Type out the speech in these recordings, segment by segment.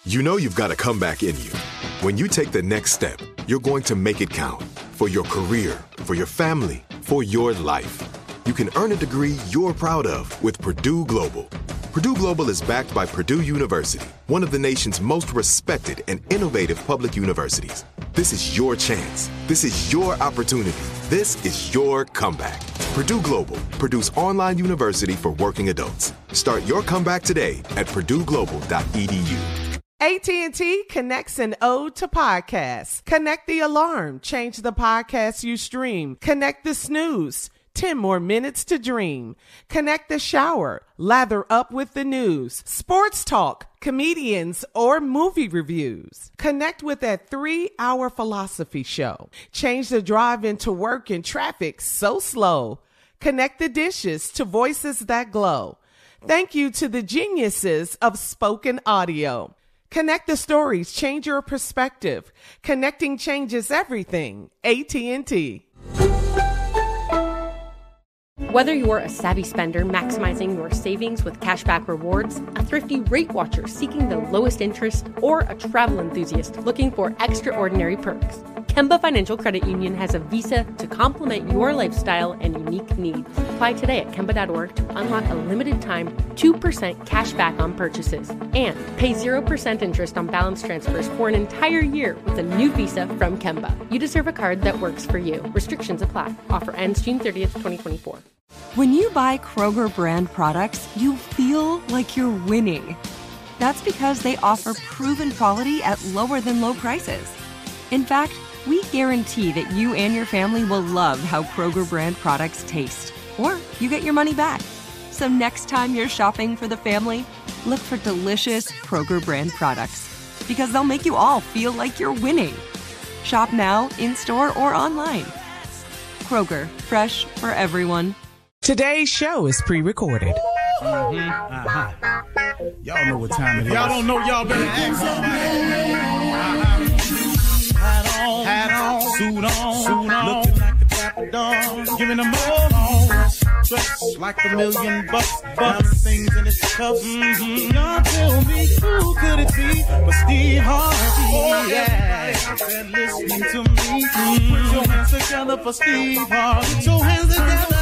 You know you've got a comeback in you. When you take the next step, you're going to make it count. For your career, for your family, for your life. You can earn a degree you're proud of with Purdue Global. Purdue Global is backed by Purdue University, one of the nation's most respected and innovative public universities. This is your chance. This is your opportunity. This is your comeback. Purdue Global, Purdue's online university for working adults. Start your comeback today at purdueglobal.edu. AT&T connects an ode to podcasts. Connect the alarm. Change the podcast you stream. Connect the snooze. 10 more minutes to dream. Connect the shower. Lather up with the news. Sports talk, comedians, or movie reviews. Connect with that 3-hour philosophy show. Change the drive into work in traffic so slow. Connect the dishes to voices that glow. Thank you to the geniuses of spoken audio. Connect the stories, change your perspective. Connecting changes everything. AT&T. Whether you're a savvy spender maximizing your savings with cashback rewards, a thrifty rate watcher seeking the lowest interest, or a travel enthusiast looking for extraordinary perks, Kemba Financial Credit Union has a visa to complement your lifestyle and unique needs. Apply today at Kemba.org to unlock a limited time 2% cash back on purchases and pay 0% interest on balance transfers for an entire year with a new visa from Kemba. You deserve a card that works for you. Restrictions apply. Offer ends June 30th, 2024. When you buy Kroger brand products, you feel like you're winning. That's because they offer proven quality at lower than low prices. In fact, we guarantee that you and your family will love how Kroger brand products taste, or you get your money back. So next time you're shopping for the family, look for delicious Kroger brand products, because they'll make you all feel like you're winning. Shop now, in-store, or online. Kroger, fresh for everyone. Today's show is pre-recorded. Y'all know what time it is. Y'all don't know, y'all better ask somebody. Hat on, suit on, looking like a dapper dog, giving them all, dressed like $1 million bucks, things in his cuffs. Y'all tell me who could it be but Steve Harvey? Yeah, and listening to me. Put your hands together for Steve Harvey. Put your hands together.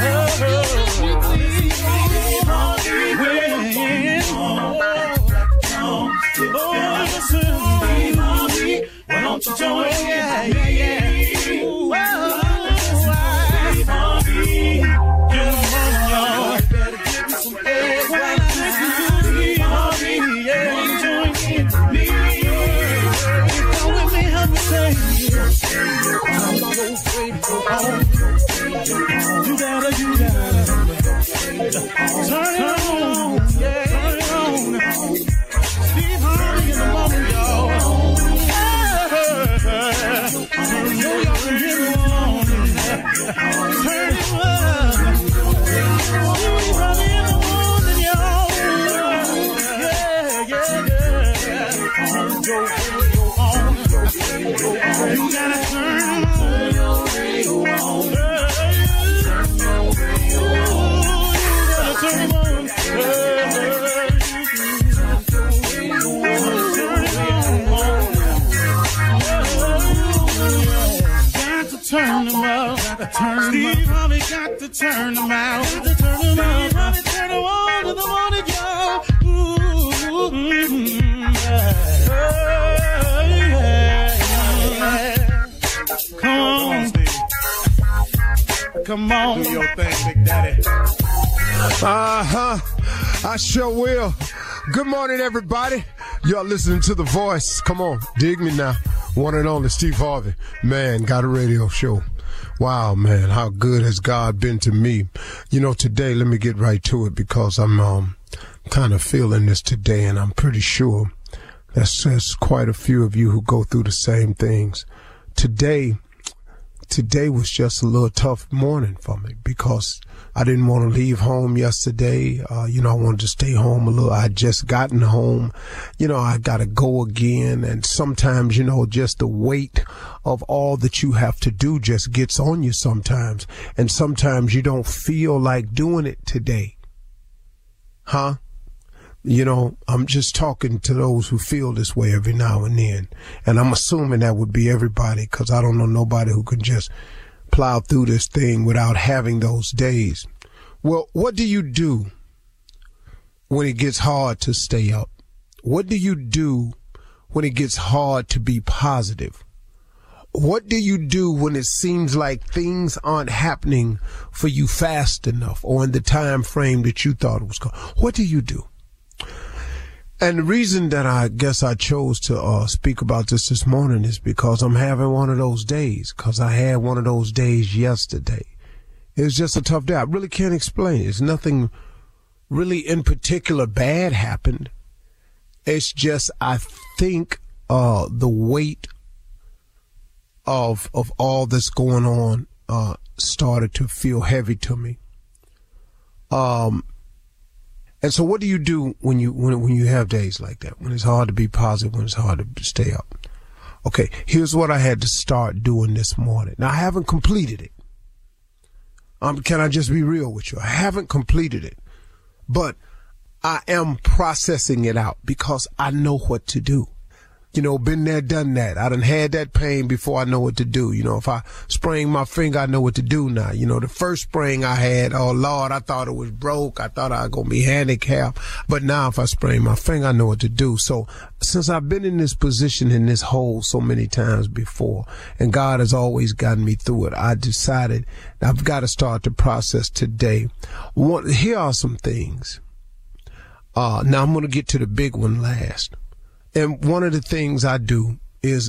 Steve Harvey, Steve Harvey, why don't you join? Yeah. Whoa, Steve Harvey, get on, y'all. Better give me some eggs while I listen to Steve Harvey. Yeah, join in me. Come with me, help me say. I'm so afraid to go home. You gotta turn on, yeah, turn on. Steve Harvey in the moment, y'all. You know y'all can hear me on. Turn it up. Steve Harvey in the morning, y'all. Yeah. You gotta turn on. Turn them out, Steve Harvey got to turn them out. Steve Harvey turn them on in the morning, y'all. Come on, Steve. Come on, do your thing, Big Daddy. I sure will. Good morning, everybody. Y'all listening to The Voice. Come on, dig me now. One and only Steve Harvey. Man, got a radio show. Wow, man, how good has God been to me? You know, today, let me get right to it because I'm kind of feeling this today, and I'm pretty sure there's quite a few of you who go through the same things. Today was just a little tough morning for me because I didn't want to leave home yesterday. I wanted to stay home a little. I had just gotten home. I got to go again. And sometimes, just the weight of all that you have to do just gets on you sometimes. And sometimes you don't feel like doing it today. Huh? I'm just talking to those who feel this way every now and then. And I'm assuming that would be everybody, because I don't know nobody who can just plow through this thing without having those days. Well, what do you do when it gets hard to stay up? What do you do when it gets hard to be positive? What do you do when it seems like things aren't happening for you fast enough or in the time frame that you thought it was going? What do you do? And the reason that I guess I chose to speak about this morning is because I'm having one of those days, because I had one of those days yesterday. It was just a tough day. I really can't explain it. It's nothing really in particular bad happened. It's just, I think the weight of all that's going on started to feel heavy to me. And so what do you do when you have days like that, when it's hard to be positive, when it's hard to stay up? Okay, here's what I had to start doing this morning. Now, I haven't completed it. Can I just be real with you? I haven't completed it, but I am processing it out because I know what to do. Been there, done that. I done had that pain before I know what to do. If I sprain my finger, I know what to do now. The first sprain I had, oh Lord, I thought it was broke. I thought I was going to be handicapped. But now if I sprain my finger, I know what to do. So since I've been in this position, in this hole so many times before, and God has always gotten me through it, I decided I've got to start the process today. Here are some things. Now I'm going to get to the big one last. And one of the things I do is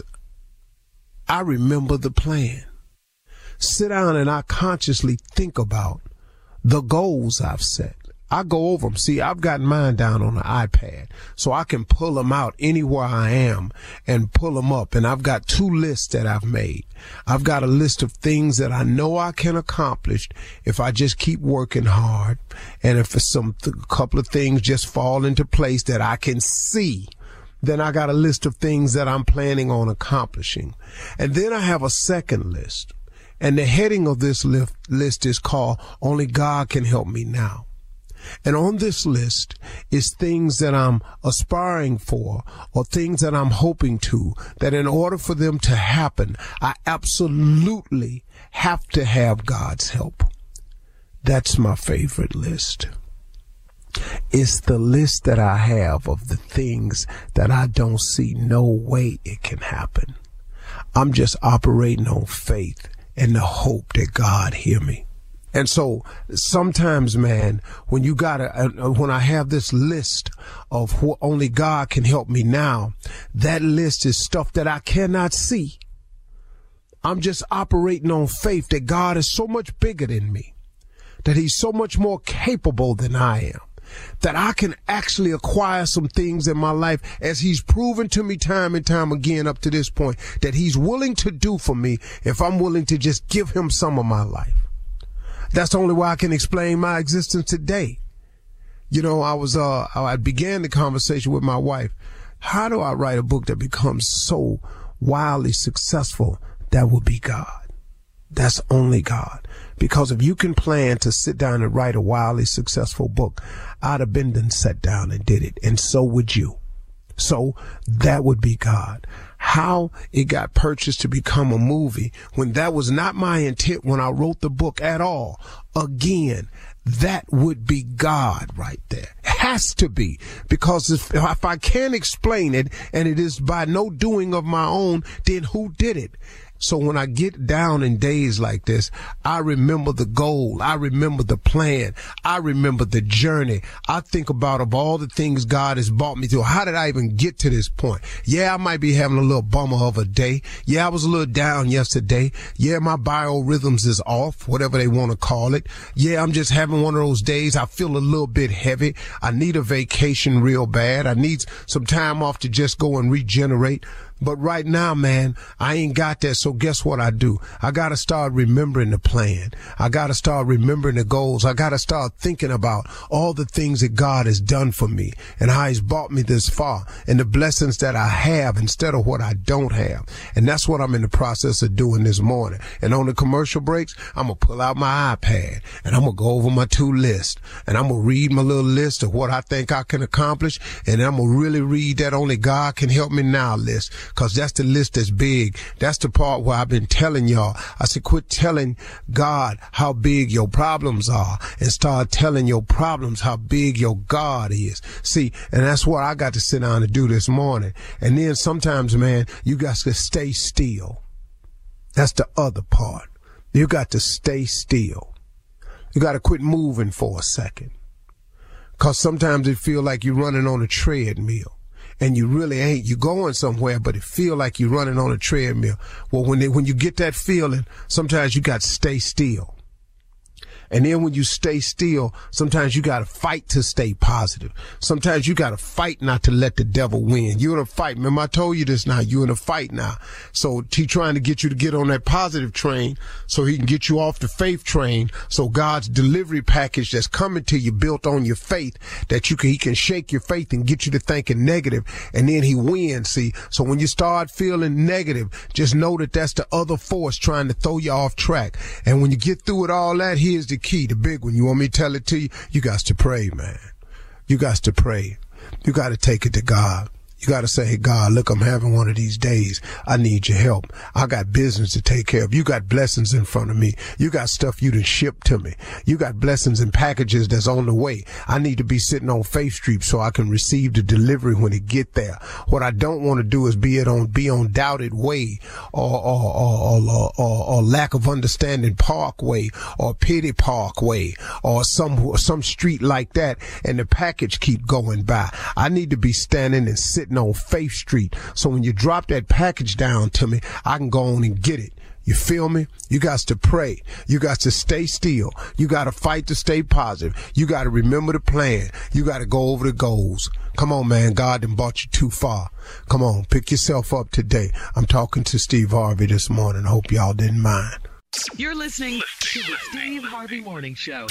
I remember the plan. Sit down and I consciously think about the goals I've set. I go over them. See, I've got mine down on the iPad, so I can pull them out anywhere I am and pull them up. And I've got 2 lists that I've made. I've got a list of things that I know I can accomplish if I just keep working hard. And if a couple of things just fall into place that I can see, then I got a list of things that I'm planning on accomplishing. And then I have a second list. And the heading of this list is called Only God Can Help Me Now. And on this list is things that I'm aspiring for or things that I'm hoping to, that in order for them to happen, I absolutely have to have God's help. That's my favorite list. It's the list that I have of the things that I don't see no way it can happen. I'm just operating on faith and the hope that God hear me. And so sometimes, man, when I have this list of what only God can help me now, that list is stuff that I cannot see. I'm just operating on faith that God is so much bigger than me, that he's so much more capable than I am, that I can actually acquire some things in my life, as he's proven to me time and time again up to this point, that he's willing to do for me if I'm willing to just give him some of my life. That's the only way I can explain my existence today. I began the conversation with my wife. How do I write a book that becomes so wildly successful? That would be God. That's only God. Because if you can plan to sit down and write a wildly successful book, I'd have been done sat down and did it. And so would you. So that would be God. How it got purchased to become a movie, when that was not my intent when I wrote the book at all. Again, that would be God right there. Has to be. Because if I can't explain it, and it is by no doing of my own, then who did it? So when I get down in days like this, I remember the goal. I remember the plan. I remember the journey. I think about of all the things God has brought me through. How did I even get to this point? Yeah, I might be having a little bummer of a day. Yeah, I was a little down yesterday. Yeah, my biorhythms is off, whatever they want to call it. Yeah, I'm just having one of those days. I feel a little bit heavy. I need a vacation real bad. I need some time off to just go and regenerate. But right now, man, I ain't got that. So guess what I do? I got to start remembering the plan. I got to start remembering the goals. I got to start thinking about all the things that God has done for me and how he's brought me this far and the blessings that I have instead of what I don't have. And that's what I'm in the process of doing this morning. And on the commercial breaks, I'm going to pull out my iPad and I'm going to go over my to list and I'm going to read my little list of what I think I can accomplish. And I'm going to really read that only God can help me now list. Cause that's the list that's big. That's the part where I've been telling y'all. I said, quit telling God how big your problems are and start telling your problems how big your God is. See, and that's what I got to sit down and do this morning. And then sometimes, man, you got to stay still. That's the other part. You got to stay still. You got to quit moving for a second. Cause sometimes it feel like you're running on a treadmill. And you really ain't. You're going somewhere, but it feel like you're running on a treadmill. Well, when you get that feeling, sometimes you got to stay still. And then when you stay still, sometimes you got to fight to stay positive. Sometimes you got to fight not to let the devil win. You're in a fight. Remember, I told you this now. You're in a fight now. So he trying to get you to get on that positive train so he can get you off the faith train. So God's delivery package that's coming to you built on your faith that he can shake your faith and get you to thinking negative. And then he wins. See, so when you start feeling negative, just know that that's the other force trying to throw you off track. And when you get through with all that, here's the key, the big one. You want me to tell it to you? You got to pray, man. You got to pray. You got to take it to God. You got to say, hey, God, look, I'm having one of these days. I need your help. I got business to take care of. You got blessings in front of me. You got stuff you done shipped to me. You got blessings and packages that's on the way. I need to be sitting on Faith Street so I can receive the delivery when it get there. What I don't want to do is be on Doubted Way or Lack of Understanding Parkway or Pity Parkway or some street like that, and the package keep going by. I need to be standing and sitting on Faith Street. So when you drop that package down to me, I can go on and get it. You feel me? You got to pray. You got to stay still. You got to fight to stay positive. You got to remember the plan. You got to go over the goals. Come on, man. God done brought you too far. Come on, pick yourself up today. I'm talking to Steve Harvey this morning. I hope y'all didn't mind. You're listening to the Steve Harvey Morning Show.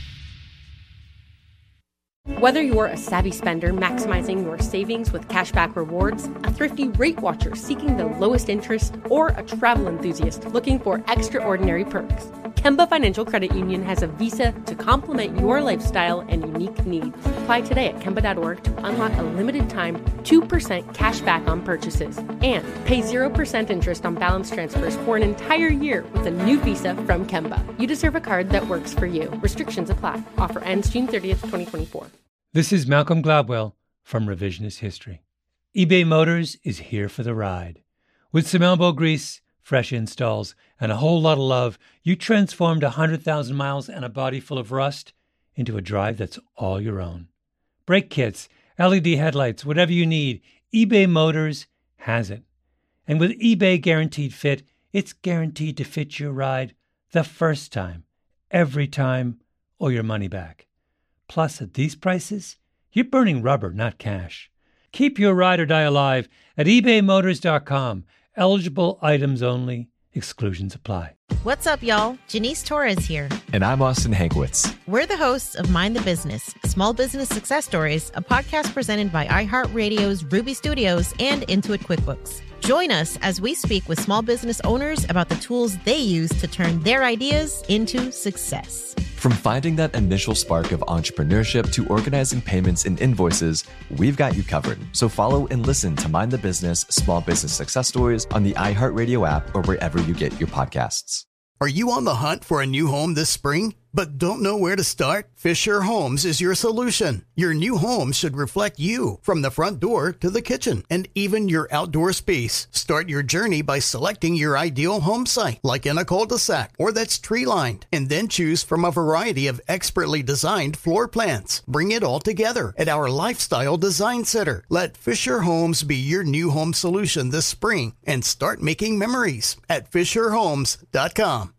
Whether you're a savvy spender maximizing your savings with cashback rewards, a thrifty rate watcher seeking the lowest interest, or a travel enthusiast looking for extraordinary perks, Kemba Financial Credit Union has a visa to complement your lifestyle and unique needs. Apply today at Kemba.org to unlock a limited time 2% cash back on purchases and pay 0% interest on balance transfers for an entire year with a new visa from Kemba. You deserve a card that works for you. Restrictions apply. Offer ends June 30th, 2024. This is Malcolm Gladwell from Revisionist History. eBay Motors is here for the ride. With some elbow grease, fresh installs, and a whole lot of love, you transformed 100,000 miles and a body full of rust into a drive that's all your own. Brake kits, LED headlights, whatever you need, eBay Motors has it. And with eBay Guaranteed Fit, it's guaranteed to fit your ride the first time, every time, or your money back. Plus, at these prices, you're burning rubber, not cash. Keep your ride or die alive at ebaymotors.com. Eligible items only. Exclusions apply. What's up, y'all? Janice Torres here. And I'm Austin Hankwitz. We're the hosts of Mind the Business, Small Business Success Stories, a podcast presented by iHeartRadio's Ruby Studios and Intuit QuickBooks. Join us as we speak with small business owners about the tools they use to turn their ideas into success. From finding that initial spark of entrepreneurship to organizing payments and invoices, we've got you covered. So follow and listen to Mind the Business, Small Business Success Stories on the iHeartRadio app or wherever you get your podcasts. Are you on the hunt for a new home this spring, but don't know where to start? Fisher Homes is your solution. Your new home should reflect you, from the front door to the kitchen, and even your outdoor space. Start your journey by selecting your ideal home site, like in a cul-de-sac or that's tree-lined, and then choose from a variety of expertly designed floor plans. Bring it all together at our Lifestyle Design Center. Let Fisher Homes be your new home solution this spring and start making memories at FisherHomes.com.